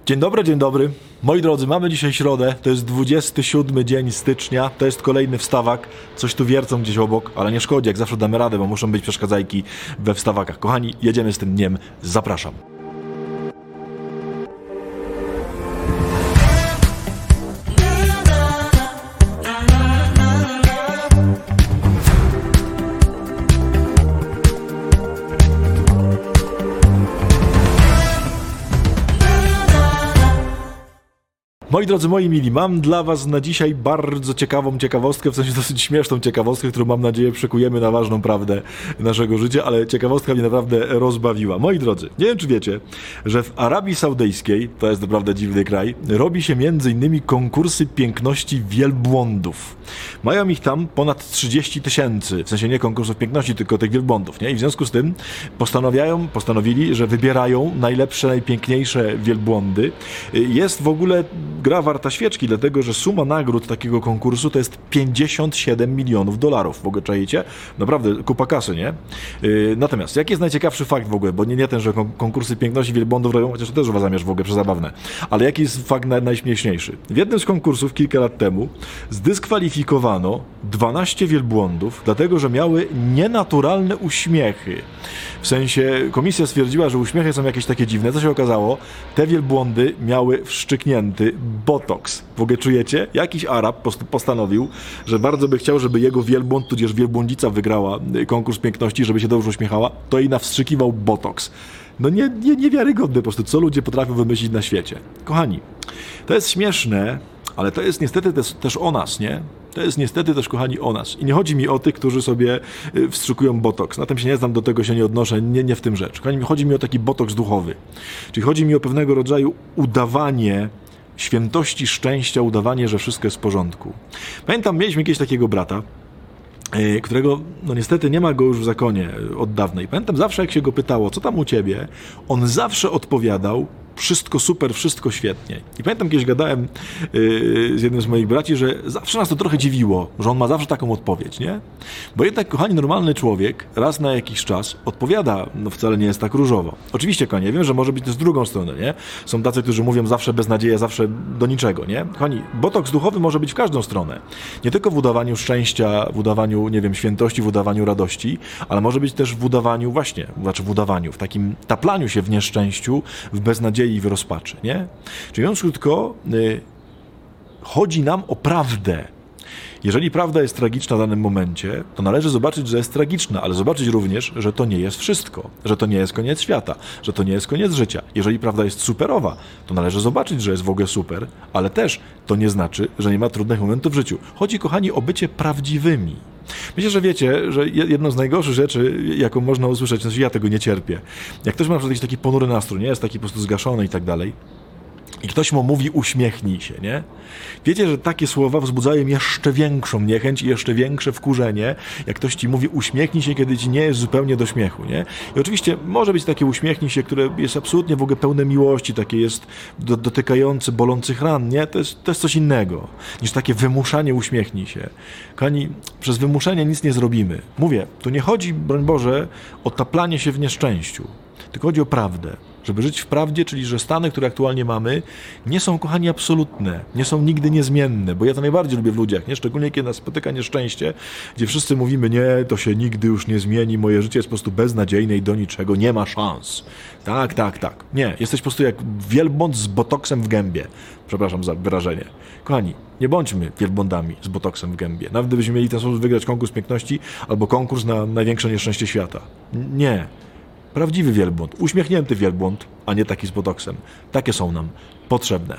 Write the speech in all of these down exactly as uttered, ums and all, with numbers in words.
Dzień dobry, dzień dobry. Moi drodzy, mamy dzisiaj środę, to jest dwudziesty siódmy dzień stycznia, to jest kolejny wstawak, coś tu wiercą gdzieś obok, ale nie szkodzi, jak zawsze damy radę, bo muszą być przeszkadzajki we wstawakach. Kochani, jedziemy z tym dniem, zapraszam. Moi drodzy, moi mili, mam dla was na dzisiaj bardzo ciekawą ciekawostkę, w sensie dosyć śmieszną ciekawostkę, którą mam nadzieję przekujemy na ważną prawdę naszego życia, ale ciekawostka mnie naprawdę rozbawiła. Moi drodzy, nie wiem czy wiecie, że w Arabii Saudyjskiej, to jest naprawdę dziwny kraj, robi się między innymi konkursy piękności wielbłądów. Mają ich tam ponad trzydzieści tysięcy, w sensie nie konkursów piękności, tylko tych wielbłądów, nie? I w związku z tym postanawiają, postanowili, że wybierają najlepsze, najpiękniejsze wielbłądy. Jest w ogóle gra warta świeczki, dlatego że suma nagród takiego konkursu to jest pięćdziesiąt siedem milionów dolarów. W ogóle czajecie? Naprawdę kupa kasy, nie? Yy, natomiast jaki jest najciekawszy fakt w ogóle? Bo nie, nie ten, że konkursy piękności wielbłądów robią, chociaż to też uważam, że w ogóle przezabawne. Ale jaki jest fakt naj, najśmieszniejszy? W jednym z konkursów kilka lat temu zdyskwalifikowano dwanaście wielbłądów, dlatego że miały nienaturalne uśmiechy. W sensie komisja stwierdziła, że uśmiechy są jakieś takie dziwne. Co się okazało? Te wielbłądy miały wszczyknięty botoks. W ogóle czujecie? Jakiś Arab postanowił, że bardzo by chciał, żeby jego wielbłąd, tudzież wielbłądzica wygrała konkurs piękności, żeby się dobrze uśmiechała, to jej nawstrzykiwał botoks. No nie, nie, niewiarygodne po prostu, co ludzie potrafią wymyślić na świecie. Kochani, to jest śmieszne, ale to jest niestety też, też o nas, nie? To jest niestety też, kochani, o nas. I nie chodzi mi o tych, którzy sobie wstrzykują botoks. Na tym się nie znam, do tego się nie odnoszę, nie, nie w tym rzecz. Kochani, chodzi mi o taki botoks duchowy. Czyli chodzi mi o pewnego rodzaju udawanie świętości, szczęścia, udawanie, że wszystko jest w porządku. Pamiętam, mieliśmy jakiegoś takiego brata, którego, no niestety nie ma go już w zakonie od dawna. I pamiętam zawsze, jak się go pytało, co tam u ciebie, on zawsze odpowiadał, wszystko super, wszystko świetnie. I pamiętam, kiedyś gadałem yy, z jednym z moich braci, że zawsze nas to trochę dziwiło, że on ma zawsze taką odpowiedź, nie? Bo jednak, kochani, normalny człowiek raz na jakiś czas odpowiada, no wcale nie jest tak różowo. Oczywiście, kochani, wiem, że może być też z drugą stronę, nie? Są tacy, którzy mówią zawsze beznadzieja, zawsze do niczego, nie? Kochani, botoks duchowy może być w każdą stronę. Nie tylko w udawaniu szczęścia, w udawaniu, nie wiem, świętości, w udawaniu radości, ale może być też w udawaniu właśnie, znaczy w udawaniu, w takim taplaniu się w nieszczęściu, w beznadziei i w rozpaczy, nie? Czyli mówiąc krótko, yy, chodzi nam o prawdę. Jeżeli prawda jest tragiczna w danym momencie, to należy zobaczyć, że jest tragiczna, ale zobaczyć również, że to nie jest wszystko, że to nie jest koniec świata, że to nie jest koniec życia. Jeżeli prawda jest superowa, to należy zobaczyć, że jest w ogóle super, ale też to nie znaczy, że nie ma trudnych momentów w życiu. Chodzi, kochani, o bycie prawdziwymi. Myślę, że wiecie, że jedną z najgorszych rzeczy, jaką można usłyszeć, znaczy ja tego nie cierpię, jak ktoś ma na przykład jakiś taki ponury nastrój, nie jest taki po prostu zgaszony i tak dalej, i ktoś mu mówi uśmiechnij się, nie? Wiecie, że takie słowa wzbudzają jeszcze większą niechęć i jeszcze większe wkurzenie, jak ktoś ci mówi uśmiechnij się, kiedy ci nie jest zupełnie do śmiechu, nie? I oczywiście może być takie uśmiechnij się, które jest absolutnie w ogóle pełne miłości, takie jest do, dotykające bolących ran, nie? To jest, to jest coś innego niż takie wymuszanie uśmiechnij się. Kochani, przez wymuszenie nic nie zrobimy. Mówię, tu nie chodzi, broń Boże, o taplanie się w nieszczęściu, tylko chodzi o prawdę. Żeby żyć w prawdzie, czyli że stany, które aktualnie mamy, nie są, kochani, absolutne, nie są nigdy niezmienne, bo ja to najbardziej lubię w ludziach, nie? Szczególnie kiedy nas spotyka nieszczęście, gdzie wszyscy mówimy, nie, to się nigdy już nie zmieni, moje życie jest po prostu beznadziejne i do niczego, nie ma szans. Tak, tak, tak. Nie, jesteś po prostu jak wielbłąd z botoksem w gębie. Przepraszam za wyrażenie. Kochani, nie bądźmy wielbłądami z botoksem w gębie. Nawet gdybyśmy mieli ten sposób wygrać konkurs piękności albo konkurs na największe nieszczęście świata. Nie. Prawdziwy wielbłąd, uśmiechnięty wielbłąd, a nie taki z botoksem. Takie są nam potrzebne.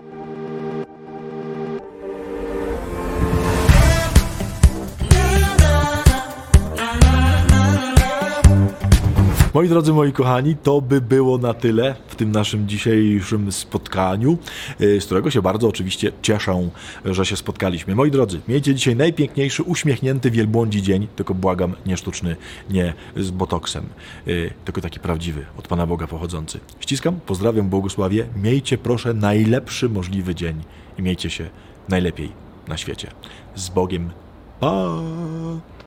Moi drodzy, moi kochani, to by było na tyle w tym naszym dzisiejszym spotkaniu, z którego się bardzo oczywiście cieszę, że się spotkaliśmy. Moi drodzy, miejcie dzisiaj najpiękniejszy, uśmiechnięty wielbłądzi dzień, tylko błagam, nie sztuczny, nie z botoksem, tylko taki prawdziwy, od Pana Boga pochodzący. Ściskam, pozdrawiam, błogosławię, miejcie proszę najlepszy możliwy dzień i miejcie się najlepiej na świecie. Z Bogiem. Pa!